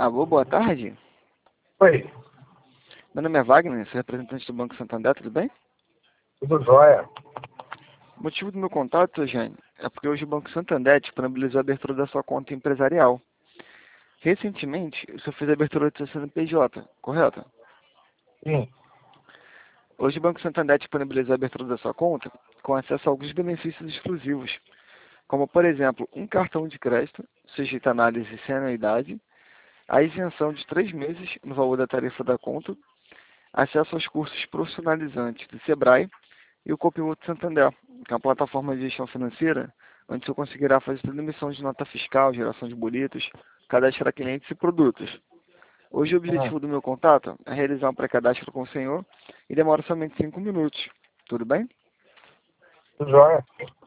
Alô, boa tarde. Oi, Meu nome é Wagner, sou representante do Banco Santander, tudo bem? tudo jóia? O motivo do meu contato, seu Jane, é porque hoje o Banco Santander disponibilizou a abertura da sua conta empresarial. Recentemente, o senhor fez a abertura do seu CNPJ, correto? Sim. Hoje o Banco Santander disponibilizou a abertura da sua conta com acesso a alguns benefícios exclusivos, como, por exemplo, um cartão de crédito, sujeito a análise sem anuidade, a isenção de 3 meses no valor da tarifa da conta, acesso aos cursos profissionalizantes do Sebrae e o Copilot Santander, que é uma plataforma de gestão financeira, onde você conseguirá fazer toda emissão de nota fiscal, geração de boletos, cadastrar clientes e produtos. Hoje o Ah, objetivo do meu contato é realizar um pré-cadastro com o senhor e demora somente 5 minutos. Tudo bem? tudo jóia?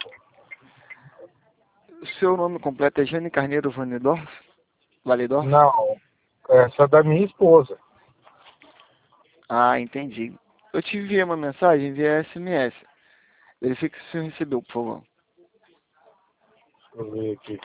O seu nome completo é Jane Carneiro Valedorf? Não, essa é da minha esposa. Ah, entendi. Eu te enviei uma mensagem via SMS. Verifique se o senhor recebeu, por favor. Deixa eu ver aqui.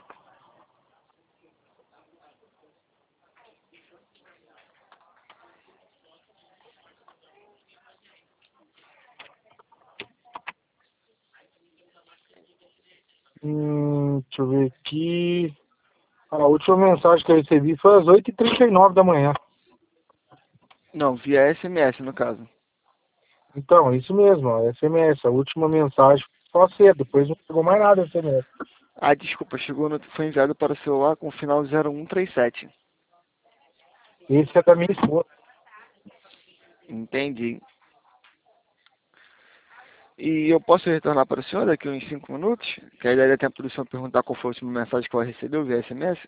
Deixa eu ver aqui. A última mensagem que eu recebi foi às 8h39 da manhã. Não, via SMS no caso. Então, isso mesmo, ó, SMS. A última mensagem foi só cedo, depois não chegou mais nada SMS. Ah, desculpa, foi enviado para o celular com o final 0137. Esse é da minha esposa. Entendi. E eu posso retornar para o senhor daqui uns 5 minutos? Que aí daria tempo do senhor perguntar qual foi a última mensagem que ela recebeu via SMS?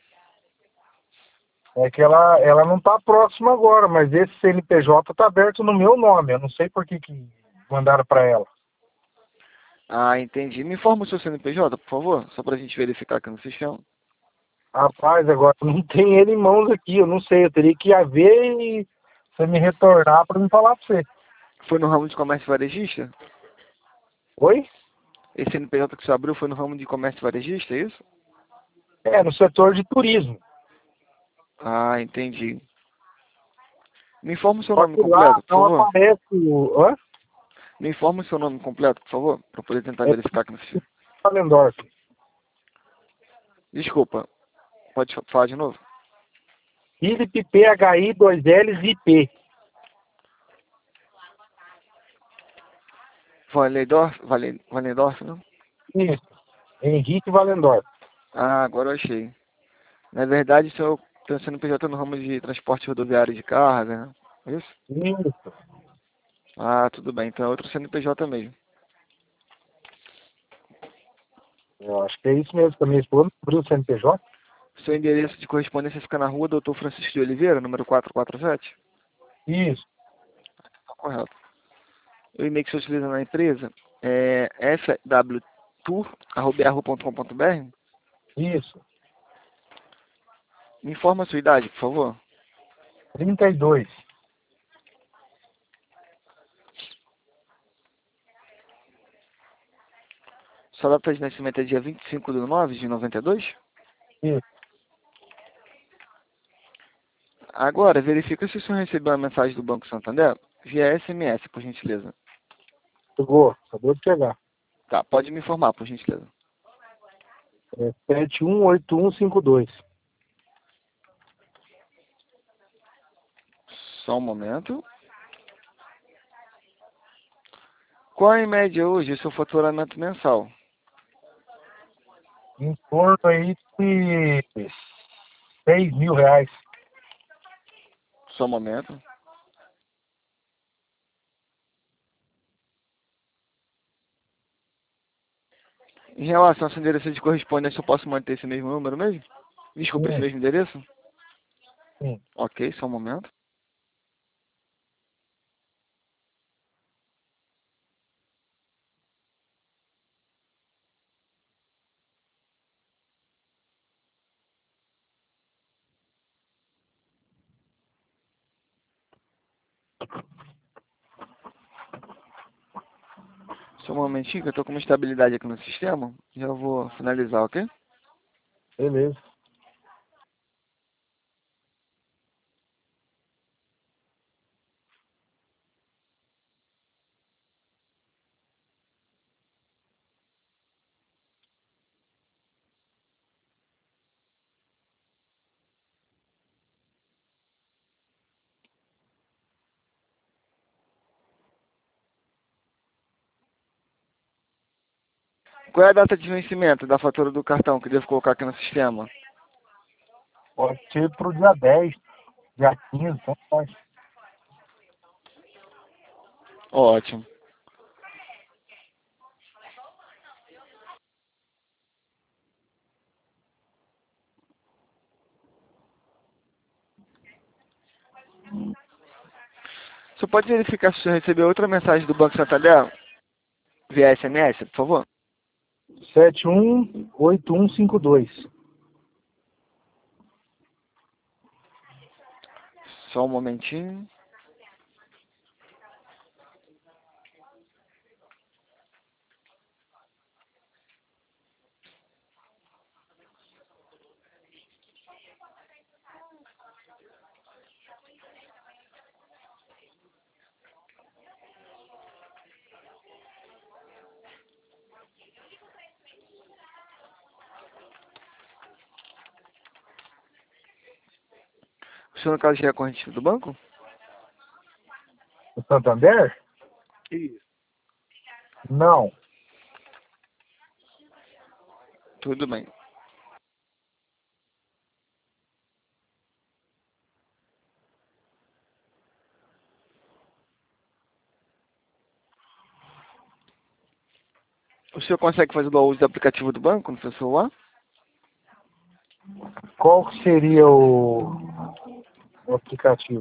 É que ela não está próxima agora, mas esse CNPJ está aberto no meu nome. Eu não sei por que mandaram para ela. Ah, entendi. Me informa o seu CNPJ, por favor, só para a gente verificar aqui no sistema. Rapaz, agora não tem ele em mãos aqui, eu não sei, eu teria que ir a ver e você me retornar para me falar para você. Foi no ramo de comércio varejista? Oi? Esse CNPJ que você abriu foi no ramo de comércio varejista, é isso? É, no setor de turismo. Ah, entendi. Me informa o seu Só nome que lá completo, por não favor. aparece o... Hã? Me informa o seu nome completo, por favor, para poder tentar É verificar aqui no sistema. Valendorf. Desculpa, pode falar de novo? Philip PHI 2Ls e P. Valendorf, não? Isso. Henrique Valendorf. Ah, agora eu achei. Na verdade, seu CNPJ no ramo de transporte rodoviário de carga, né? É isso? Isso. Ah, tudo bem. Então é outro CNPJ mesmo. Eu acho que é isso mesmo, que a minha esposa abriu o CNPJ. Seu endereço de correspondência fica na rua Doutor Francisco de Oliveira, número 447? Isso. Tá correto. O e-mail que você utiliza na empresa é fwtour@yahoo.com.br. Isso. Me informa a sua idade, por favor. 32. Sua data de nascimento é dia 25/9/92? Isso. Agora, verifica se o senhor recebeu a mensagem do Banco Santander via SMS, por gentileza. Chegou. Acabou de chegar. Tá, pode me informar, por gentileza. É 718152. Só um momento. Qual é, em média, hoje, o seu faturamento mensal? Em torno aí de R$ 6.000. Só um momento. Em relação ao seu endereço de correspondência, eu posso manter esse mesmo número mesmo? Desculpa, esse Sim, mesmo endereço? sim. Ok, só um momento. Só um momentinho, que eu estou com uma estabilidade aqui no sistema. Já vou finalizar, ok? Beleza. Qual é a data de vencimento da fatura do cartão que devo colocar aqui no sistema? Pode ser pro dia 10, dia 15, então faz. Ótimo. Você pode verificar se você recebeu outra mensagem do Banco Santander via SMS, por favor? 718152. Só um momentinho. O senhor, no caso, já é corrente do banco? O Santander? Isso. Não. Tudo bem. O senhor consegue fazer o uso do aplicativo do banco no seu celular? Qual que seria o aplicativo?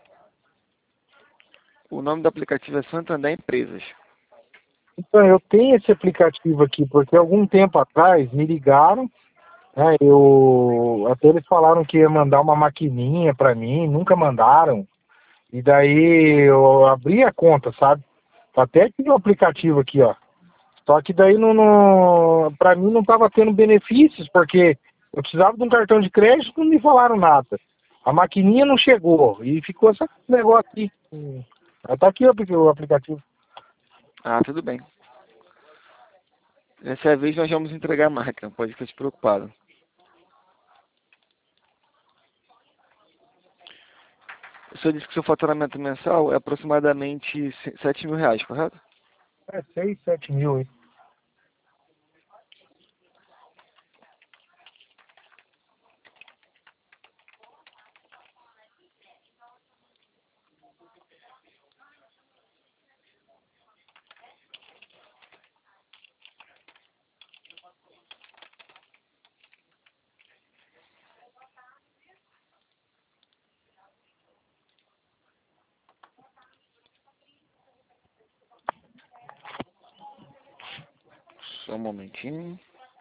O nome do aplicativo é Santander Empresas. Então, eu tenho esse aplicativo aqui, porque algum tempo atrás me ligaram, né? Até eles falaram que ia mandar uma maquininha para mim, nunca mandaram. E daí eu abri a conta, sabe? Até tive um aplicativo aqui, ó. Só que daí para mim não estava tendo benefícios, porque eu precisava de um cartão de crédito e não me falaram nada. A maquininha não chegou e ficou esse negócio aqui. Tá aqui o aplicativo. Ah, tudo bem. Dessa vez nós vamos entregar a máquina, pode ficar despreocupado. O senhor disse que seu faturamento mensal é aproximadamente 7 mil reais, correto? É 6, 7 mil aí. Só um momentinho.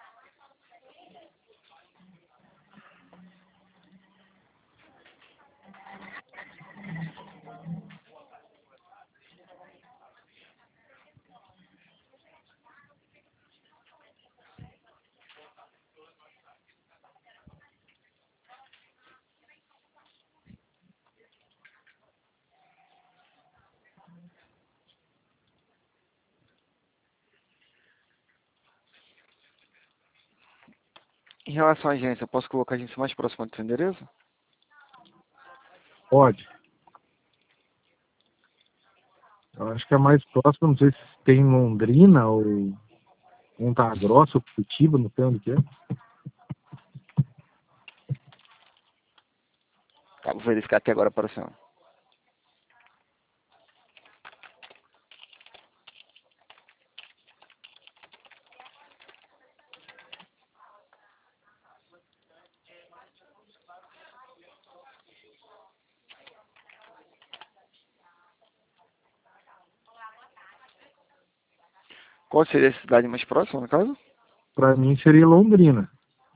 Em relação à agência, eu posso colocar a agência mais próxima do seu endereço? Pode. Eu acho que é mais próximo, não sei se tem em Londrina ou Ponta Grossa ou Curitiba, não sei onde que é. Tá, vou verificar aqui agora para o senhor. Qual seria a cidade mais próxima, no caso? Para mim seria Londrina.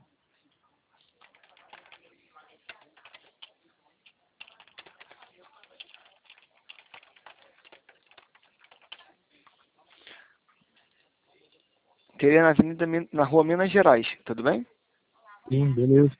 Teria na rua Minas Gerais, tudo bem? Sim, beleza.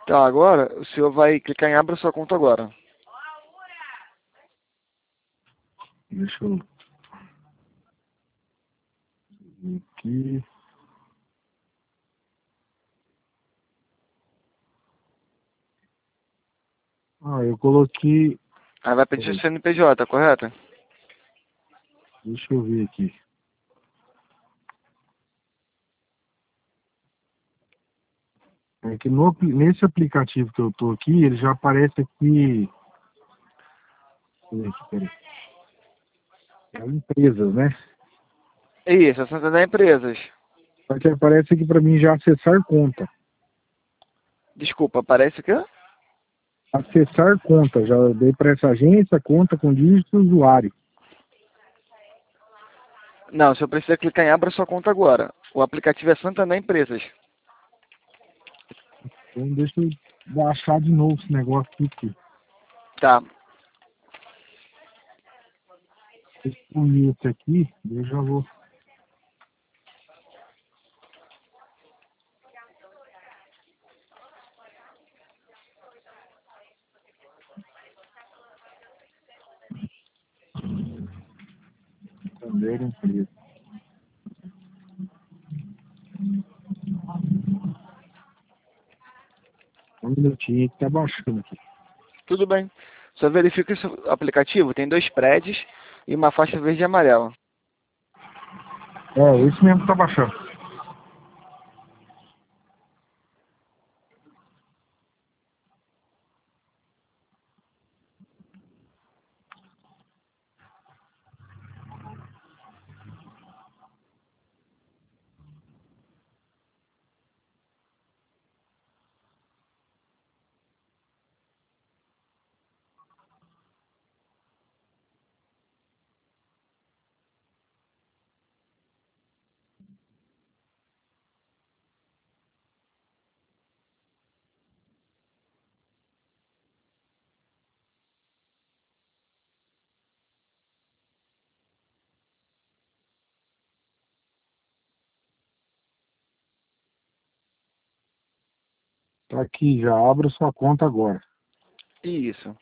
Tá, agora o senhor vai clicar em abra sua conta agora. Deixa eu ver aqui. Ah, eu coloquei. Aí vai pedir o CNPJ, correto? Deixa eu ver aqui. É que nesse aplicativo que eu tô aqui, ele já aparece aqui. Peraí. É empresas, né? Isso, Santander Empresas. Só que aparece aqui para mim já acessar conta. Desculpa, aparece o quê? Acessar conta. Já dei para essa agência, conta com dígito usuário. Não, o senhor precisa clicar em abra sua conta agora. O aplicativo é Santander Empresas. Então deixa eu baixar de novo esse negócio aqui. Tá. Excluir esse aqui, eu já vou. Santander empresa. Um minutinho que tá baixando aqui. Tudo bem. Só verifica se o aplicativo tem 2 prédios e uma faixa verde e amarela. É, esse mesmo que tá baixando. Tá aqui, já abra sua conta agora. Isso.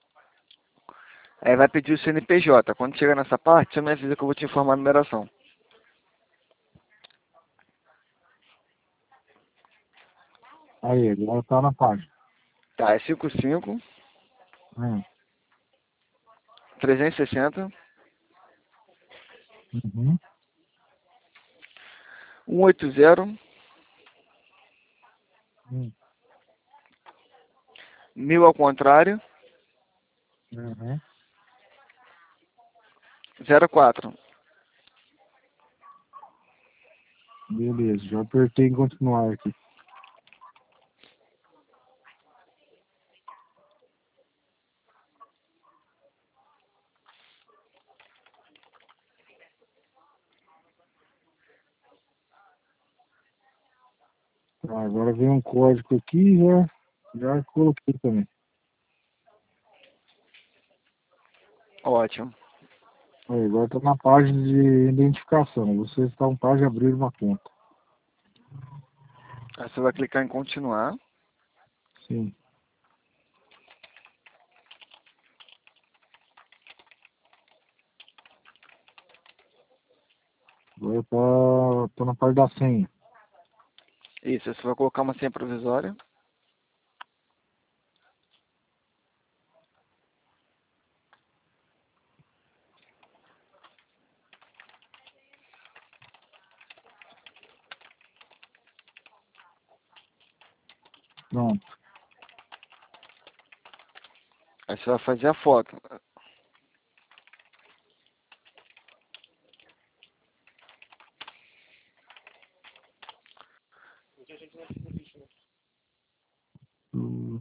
Aí vai pedir o CNPJ. Quando chegar nessa parte, você me avisa que eu vou te informar a numeração. Aí, agora tá na página. Tá, é 55 Hum. 360 Uhum. 180 Hum. 1000 ao contrário Uhum. 04. Beleza, já apertei em continuar aqui. Tá, agora vem um código aqui, já coloquei também. Ótimo. Aí, agora tá na página de identificação. Você está em página de abrir uma conta. Aí você vai clicar em continuar. Sim. Agora tá na parte da senha. Isso, você vai colocar uma senha provisória. Pronto. Aí você vai fazer a foto. Hum.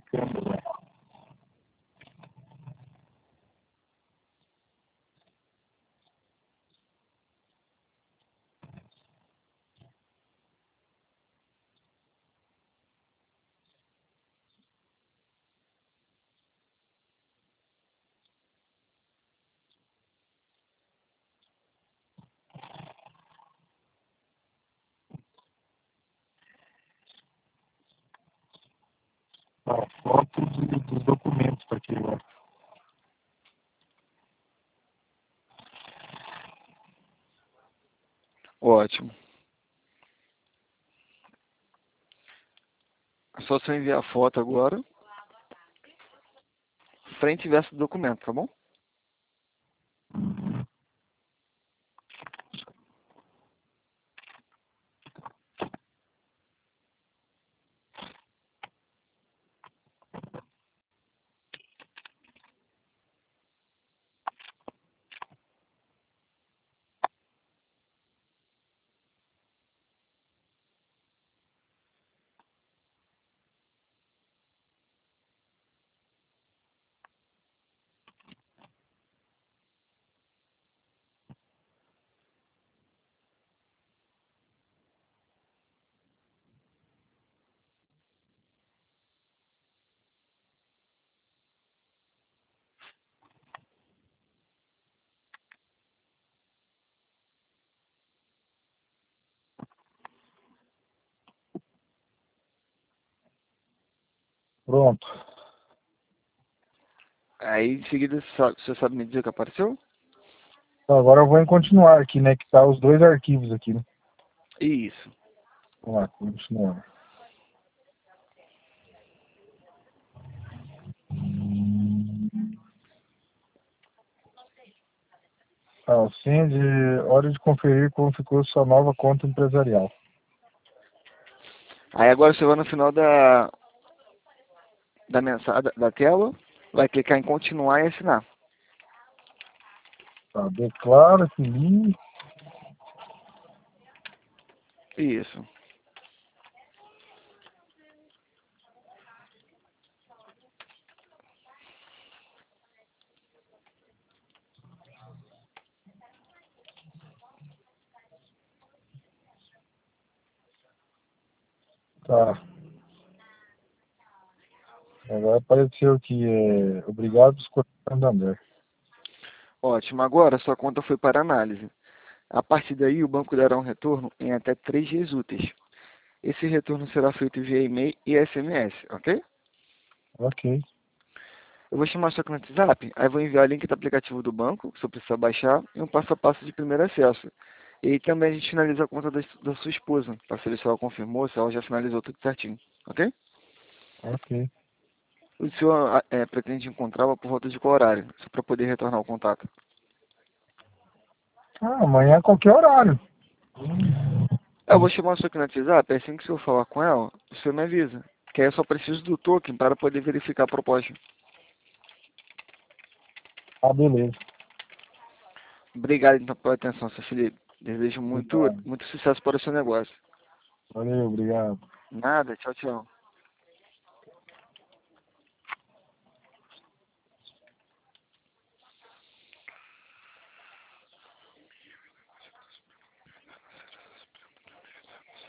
A foto dos documentos para aqui agora. Ótimo. É só você enviar a foto agora, frente e verso do documento, tá bom? Pronto. Aí em seguida você sabe me dizer o que apareceu? Então, agora eu vou em continuar aqui, né? Que tá os dois arquivos aqui, né? Isso. Vamos lá, continuar. Senha de hora de conferir como ficou sua nova conta empresarial. Aí agora você vai no final da mensagem da tela, vai clicar em continuar e assinar. Tá, declara, feliz. Isso. Tá. Agora apareceu aqui, obrigado por escolher Santander. Ótimo. Agora sua conta foi para análise. A partir daí, o banco dará um retorno em até 3 dias úteis. Esse retorno será feito via e-mail e SMS, ok? Ok. Eu vou chamar só aqui no WhatsApp, aí vou enviar o link do aplicativo do banco, que você precisa baixar, e um passo a passo de primeiro acesso. E aí também a gente finaliza a conta da sua esposa, para saber se ela confirmou, se ela já finalizou tudo certinho, ok? Ok. O senhor pretende encontrá-la por volta de qual horário, só para poder retornar o contato? Amanhã a qualquer horário. Eu vou chamar só aqui no WhatsApp, assim que o senhor falar com ela, o senhor me avisa. Que aí eu só preciso do token para poder verificar a proposta. Ah, beleza. Obrigado então pela atenção, seu Felipe. Desejo muito, Obrigado. muito sucesso para o seu negócio. Valeu, obrigado. Nada, tchau, tchau.